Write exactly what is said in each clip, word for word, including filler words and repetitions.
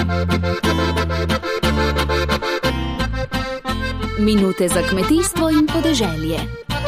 Minute za kmetijstvo in podeželje.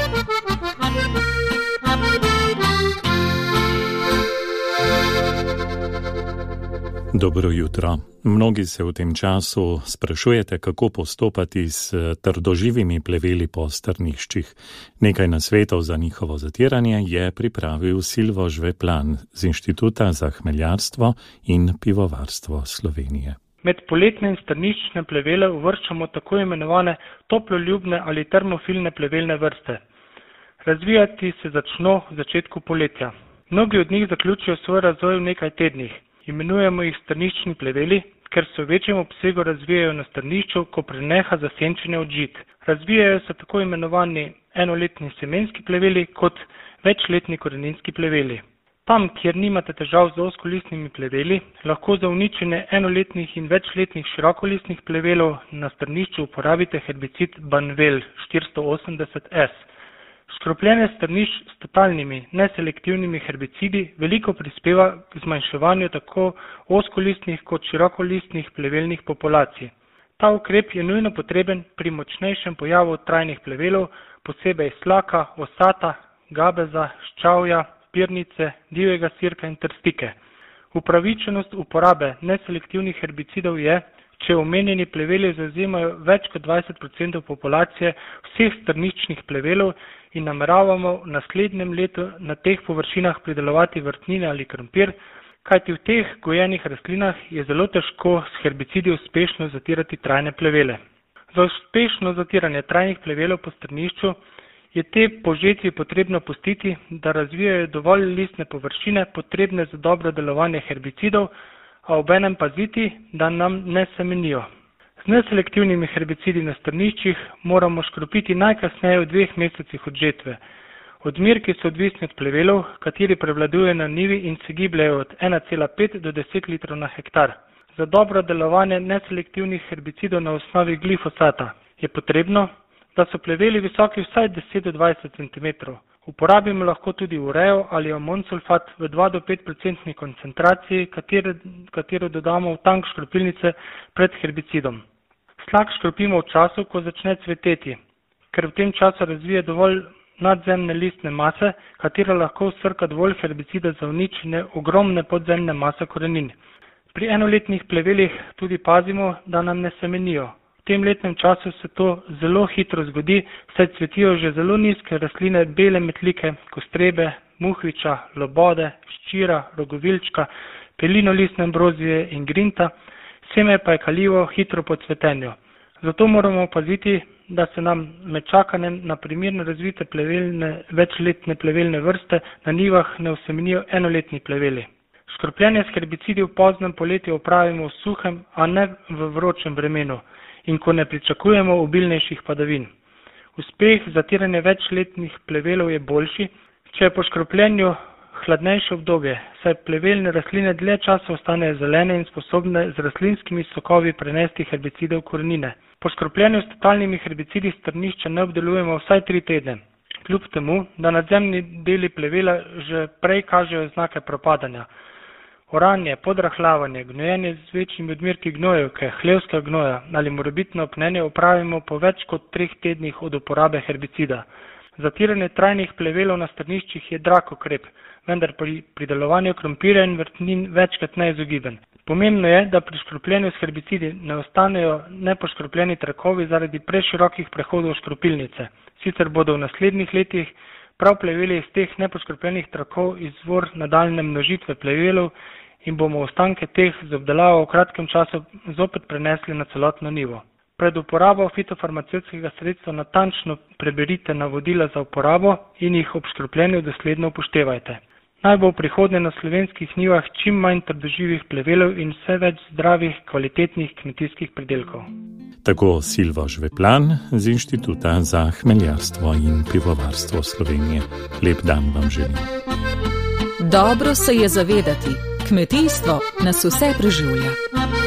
Dobro jutro. Mnogi se v tem času sprašujete, kako postopati s trdoživimi pleveli po strniščih. Nekaj nasvetov za njihovo zatiranje je pripravil Silvo Žveplan z Inštituta za hmeljarstvo in pivovarstvo Slovenije. Med poletne in strniščne plevele uvrščamo tako imenovane toploljubne ali termofilne plevelne vrste. Razvijati se začno v začetku poletja. Mnogi od njih zaključijo svoj razvoj v nekaj tednih. Imenujemo jih strniščni pleveli, ker se v večjem obsegu razvijajo na strnišču, ko preneha zasenčenje od žit. Razvijajo se tako imenovani enoletni semenski pleveli kot večletni koreninski pleveli. Tam, kjer nimate težav z ozkolistnimi pleveli, lahko za uničenje enoletnih in večletnih širokolistnih plevelov na strnišču uporabite herbicid Banvel štiristo osemdeset S. Škropljenje strnišč s totalnimi, neselektivnimi herbicidi veliko prispeva k zmanjševanju tako ozkolistnih kot širokolistnih plevelnih populacij. Ta ukrep je nujno potreben pri močnejšem pojavu trajnih plevelov, posebej slaka, osata, gabeza, ščavja, pirnice, divjega sirka in trstike. Upravičenost uporabe neselektivnih herbicidov je, če omenjeni pleveli zavzemajo več kot dvajset procentov populacije vseh strniščnih plevelov in nameravamo v naslednjem letu na teh površinah pridelovati vrtnine ali krompir, kajti v teh gojenih rastlinah je zelo težko s herbicidi uspešno zatirati trajne plevele. Za uspešno zatiranje trajnih plevelov po strnišču je te po žetvi potrebno pustiti, da razvijajo dovolj listne površine potrebne za dobro delovanje herbicidov, a obenem paziti, da nam ne semenijo. Z neselektivnimi herbicidi na strniščih moramo škropiti najkasneje v dveh mesecih od žetve. Odmerki so odvisni od plevelov, kateri prevladujejo na njivi in se gibljajo od ena cela pet do deset litrov na hektar. Za dobro delovanje neselektivnih herbicidov na osnovi glifosata je potrebno, da so pleveli visoki vsaj deset do dvajset centimetrov. Uporabimo lahko tudi ureo ali amonsulfat v dva do pet procentni koncentraciji, katero, katero dodamo v tank škropilnice pred herbicidom. Slak škropimo v času, ko začne cveteti, ker v tem času razvije dovolj nadzemne listne mase, katera lahko vsrka dovolj herbicida za uničenje ogromne podzemne mase korenin. Pri enoletnih plevelih tudi pazimo, da nam ne semenijo. V tem letnem času se to zelo hitro zgodi, saj cvetijo že zelo nizke rastline bele metlike, kostrebe, muhviča, lobode, ščira, rogovilčka, pelinolistne ambrozije in grinta, seme pa je kaljivo hitro po cvetenju. Zato moramo paziti, da se nam med čakanjem na primerno razvite plevelne, večletne plevelne vrste na njivah ne osemenijo enoletni pleveli. Škropljenje s herbicidi v poznem poletju opravimo v suhem, a ne v vročem vremenu in ko ne pričakujemo obilnejših padavin. Uspeh zatiranja večletnih plevelov je boljši, če je po škropljenju hladnejše obdobje, saj plevelne rastline dlje časa ostanejo zelene in sposobne z rastlinskimi sokovi prenesti herbicide v korenine. Po škropljenju s totalnimi herbicidi strnišča ne obdelujemo vsaj tri tedne, kljub temu, da nadzemni deli plevela že prej kažejo znake propadanja. Oranje, podrahlavanje, gnojenje z večjimi odmerki gnojevke, hlevskega gnoja ali morebitno pnenje opravimo po več kot treh tednih od uporabe herbicida. Zatiranje trajnih plevelov na strniščih je drag ukrep, vendar pri pridelovanju krompirja in vrtnin večkrat neizogiben. Pomembno je, da pri škropljenju s herbicidi ne ostanejo nepoškropljeni trakovi zaradi preširokih prehodov škropilnice. Sicer bodo v naslednjih letih prav pleveli iz teh nepoškropljenih trakov izvor nadaljne množitve plevelov in bomo ostanke teh z obdelavo v kratkem času zopet prenesli na celotno nivo. Pred uporabo fitofarmacevtskega sredstva natančno preberite navodila za uporabo in jih ob škropljenju dosledno upoštevajte. Naj bo v prihodnje na slovenskih njivah čim manj trdoživih plevelov in vse več zdravih, kvalitetnih kmetijskih pridelkov. Tako Silvo Žveplan z Inštituta za hmeljarstvo in pivovarstvo Slovenije. Lep dan vam želim. Dobro se je zavedati, kmetijstvo nas vse preživlja.